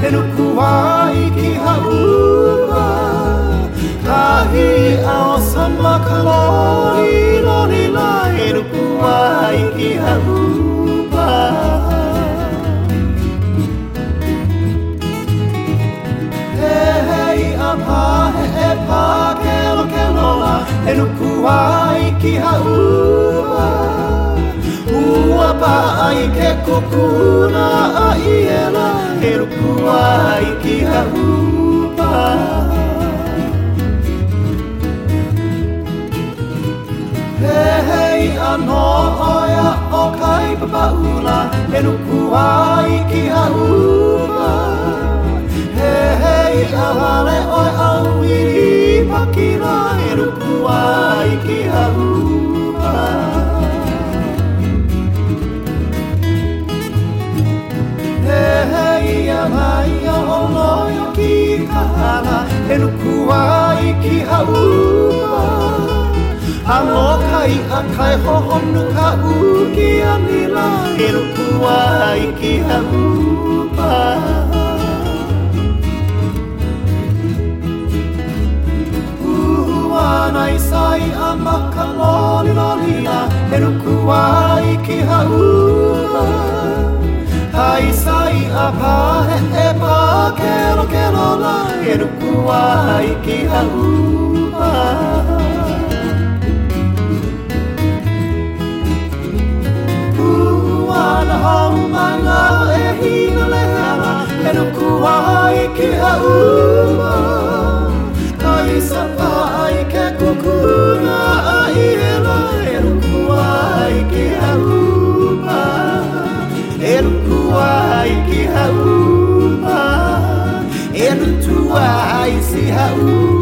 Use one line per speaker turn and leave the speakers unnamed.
e nuku ai ki haupa kahi ao sama kalori lori la e nuku ai ki haupa hei a pā he pā kelo kelo la e nuku ai ki haupa ua pa ai ke kukuna a iela e ruku ai ki haupa hei anō oia o kai papaula e ruku ai ki haupa hei awale oi au I pakira e ruku ai ki haupa hei a mai o loyo ki kahana e nuku ai ki haupa alo kai a kai hohonu ka uki anila e nuku ai ki haupa nai sai a maka loli loli a e nuku ai ki haupa hai sai a pā he pā kero kero la e nuku ai ki haupa Uana hau mana e hina lehana e nuku ai ki haupa Kai sa pā ai ke kukuna a iela e nuku ai ki haupa e nuku ai ki haupa e nuku ai si haupa